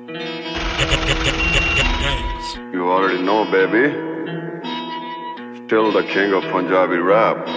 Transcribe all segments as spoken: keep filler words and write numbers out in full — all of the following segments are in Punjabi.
You already know, baby. Still the king of Punjabi rap.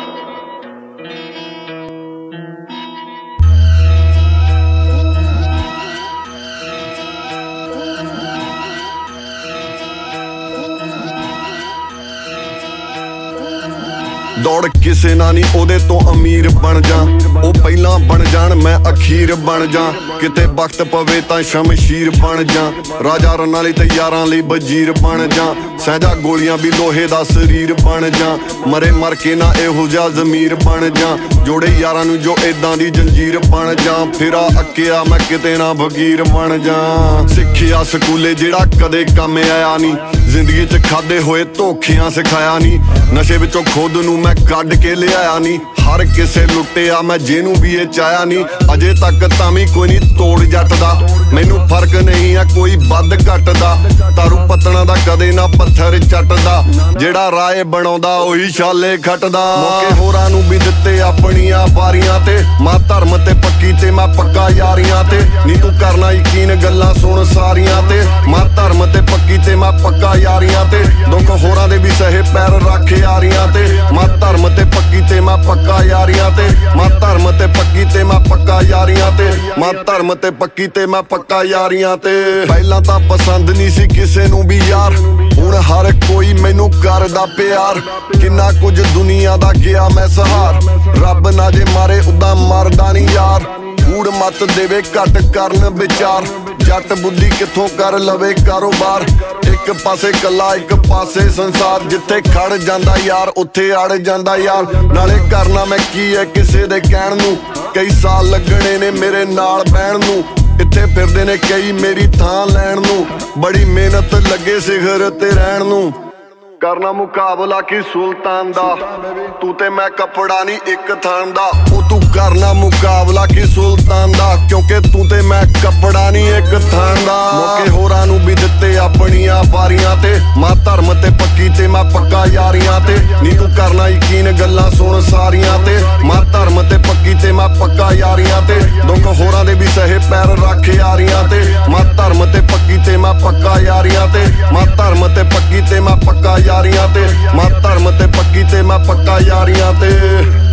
ਦੌੜ ਕਿਸੇ ਨਾ ਨਹੀਂ ਉਹਦੇ ਤੋਂ ਅਮੀਰ ਬਣ ਜਾ, ਉਹ ਪਹਿਲਾਂ ਬਣ ਜਾਣ ਮੈਂ ਅਖੀਰ ਬਣ ਜਾ। ਕਿਤੇ ਵਕਤ ਪਵੇ ਤਾਂ ਸ਼ਮਸ਼ੀਰ ਬਣ ਜਾ, ਰਾਜਾ ਰਨਾਂ ਲਈ ਤੇ ਯਾਰਾਂ ਲਈ ਵਜ਼ੀਰ ਬਣ ਜਾ। ਸਹਿਜਾ ਗੋਲੀਆਂ ਵੀ ਲੋਹੇ ਦਾ ਸਰੀਰ ਬਣ ਜਾ, ਮਰੇ ਮਰ ਕੇ ਨਾ ਇਹੋ ਜਿਹਾ ਜ਼ਮੀਰ ਬਣ ਜਾ। ਜੋੜੇ ਯਾਰਾਂ ਨੂੰ ਜੋ ਏਦਾਂ ਦੀ ਜੰਜੀਰ ਬਣ ਜਾ, ਫਿਰਾ ਅੱਕਿਆ ਮੈਂ ਕਿਤੇ ਨਾ ਫਕੀਰ ਬਣ ਜਾ। ਸਿੱਖਿਆ ਸਕੂਲੇ ਜਿਹੜਾ ਕਦੇ ਕੰਮ ਆਇਆ ਨਹੀਂ, ਜ਼ਿੰਦਗੀ 'ਚ ਖਾਦੇ ਹੋਏ ਧੋਖਿਆਂ ਸਿਖਾਇਆ ਨਹੀਂ। ਨਸ਼ੇ ਵਿੱਚੋਂ ਖੁਦ ਨੂੰ ਮੈਂ ਕੱਢ ਕੇ ਲਿਆਇਆ ਨਹੀਂ, ਹਰ ਕਿਸੇ ਲੁੱਟਿਆ ਮੈਂ ਜਿਹਨੂੰ ਵੀ ਇਹ ਚਾਹਿਆ ਨਹੀਂ। ਅਜੇ ਤੱਕ ਤਾਂ ਵੀ ਕੋਈ ਨਹੀਂ ਤੋੜ ਜੱਟ ਦਾ, ਮੈਨੂੰ ਫਰਕ ਨਹੀਂ ਆ ਕੋਈ ਵੱਧ ਘੱਟ ਦਾ। ਤਾਰੂ ਪਤਣਾ ਦਾ ਕਦੇ ਨਾ ਪੱਥਰ ਚੱਟਦਾ, ਜਿਹੜਾ ਰਾਏ ਬਣਾਉਂਦਾ ਉਹੀ ਛਾਲੇ ਖੱਟਦਾ। ਮੌਕੇ ਹੋਰਾਂ ਨੂੰ ਵੀ ਦਿੱਤੇ ਆਪਣੀਆਂ ਵਾਰੀਆਂ ਤੇ, ਮਾਂ ਧਰਮ ਤੇ ਪੱਕੀ ਤੇ ਮੈਂ ਪੱਕਾ ਯਾਰੀਆਂ ਤੇ। ਨੀ ਤੂੰ ਕਰਨਾ ਯਕੀਨ ਗੱਲਾਂ ਸੁਣ ਸਾਰੀਆਂ ਤੇ, ਮਾਂ ਧਰਮ ਤੇ ਪੱਕੀ ਤੇ ਮੈਂ ਪੱਕਾ ਯਾਰੀਆਂ ਤੇ। ਦੁੱਖ ਹੋਰਾਂ ਦੇ ਵੀ ਸਹੇ ਪੈਰ ਰੱਖ ਯਾਰੀਆਂ ਤੇ, ਮਾਂ ਧਰਮ ਤੇ ਪੱਕੀ ਤੇ ਮੈਂ ਪੱਕਾ ਯਾਰੀਆਂ ਤੇ। ਮਾਂ ਧਰਮ ਤੇ ਪੱਕੀ ਤੇ ਮੈਂ ਪੱਕਾ ਯਾਰੀਆਂ ਤੇ, ਮਾਂ ਧਰਮ ਤੇ ਪੱਕੀ ਤੇ ਮੈਂ ਪੱਕਾ ਯਾਰੀਆਂ ਤੇ। ਪਹਿਲਾਂ ਤਾਂ ਪਸੰਦ ਨਹੀਂ ਸੀ ਕਿਸੇ ਨੂੰ ਵੀ ਯਾਰ, ਹੁਣ ਹਰ ਕੋਈ ਮੈਨੂੰ ਕਰਦਾ ਪਿਆਰ। ਕਿੰਨਾ ਕੁਝ ਦੁਨੀਆ ਦਾ ਗਿਆ ਮੈਂ ਸਹਾਰ, ਰੱਬ ਨਾ ਜੇ ਮਾਰੇ ਉਦਾਂ ਮਰਦਾ ਨਹੀਂ ਯਾਰ। ਕੂੜ ਮੱਤ ਦੇਵੇ ਘੱਟ ਕਰਨ ਵਿਚਾਰ, ਜੱਟ ਬੁੱਧੀ ਕਿੱਥੋਂ ਕਰ ਲਵੇ ਕਾਰੋਬਾਰ। ਇੱਕ ਪਾਸੇ ਕੱਲਾ ਇੱਕ ਪਾਸੇ ਸੰਸਾਰ, ਜਿੱਥੇ ਖੜ ਜਾਂਦਾ ਯਾਰ ਉੱਥੇ ਅੜ ਜਾਂਦਾ ਯਾਰ। ਨਾਲੇ ਕਰਨਾ ਮੈਂ ਕੀ ਹੈ ਕਿਸੇ ਦੇ ਕਹਿਣ ਨੂੰ, ਕਈ ਸਾਲ ਲੱਗਣੇ ਨੇ ਮੇਰੇ ਨਾਲ ਬਹਿਣ ਨੂੰ। ਇੱਥੇ ਫਿਰਦੇ ਨੇ ਕਈ ਮੇਰੀ ਥਾਂ ਲੈਣ ਨੂੰ, ਬੜੀ ਮਿਹਨਤ ਲੱਗੇ ਸਿਖਰ ਤੇ ਰਹਿਣ ਨੂੰ। ਕਰਨਾ ਮੁਕਾਬਲਾ ਕੀ ਸੁਲਤਾਨ ਦਾ, ਤੂੰ ਤੇ ਮੈਂ ਕੱਪੜਾ ਨਹੀਂ ਇੱਕ ਥਾਨ ਦਾ। ਉਹ ਤੂੰ ਕਰਨਾ ਮੁਕਾਬਲਾ ਕੀ ਸੁਲਤਾਨ ਦਾ, ਕਿਉਂਕਿ ਤੂੰ ਤੇ ਮੈਂ ਕੱਪੜਾ ਨਹੀਂ ਇੱਕ ਥਾਨ ਦਾ। ਮੌਕੇ ਹੋਰਾਂ ਨੂੰ ਵੀ ਦਿੱਤੇ ਆਪਣੀਆਂ ਵਾਰੀਆਂ ਤੇ, ਮਾਂ ਧਰਮ ਤੇ ਪੱਕੀ ਤੇ ਮੈਂ ਪੱਕਾ ਯਾਰੀਆਂ ਤੇ। ਨੀ ਤੂੰ ਕਰਨਾ ਯਕੀਨ ਗੱਲਾਂ ਸੁਣ ਸਾਰੀਆਂ ਤੇ, ਮਾਂ ਧਰਮ ਤੇ ਪੱਕੀ ਤੇ ਮੈਂ ਪੱਕਾ ਯਾਰੀਆਂ ਤੇ। ਦੁੱਖ ਹੋਰਾਂ ਦੇ ਵੀ ਸਹੇ ਪੈਰ ਰੱਖ ਯਾਰੀਆਂ ਤੇ, ਮਾਂ ਧਰਮ ਤੇ ਪੱਕੀ ਤੇ ਮੈਂ ਪੱਕਾ ਯਾਰੀਆਂ ਤੇ। ਮਾਂ ਧਰਮ ਤੇ ਪੱਕੀ ਤੇ ਮੈਂ ਪੱਕਾ ਯਾਰੀਆਂ ਤੇ, ਮਾਂ ਧਰਮ ਤੇ ਪੱਕੀ ਤੇ ਮੈਂ ਪੱਕਾ ਯਾਰੀਆਂ ਤੇ।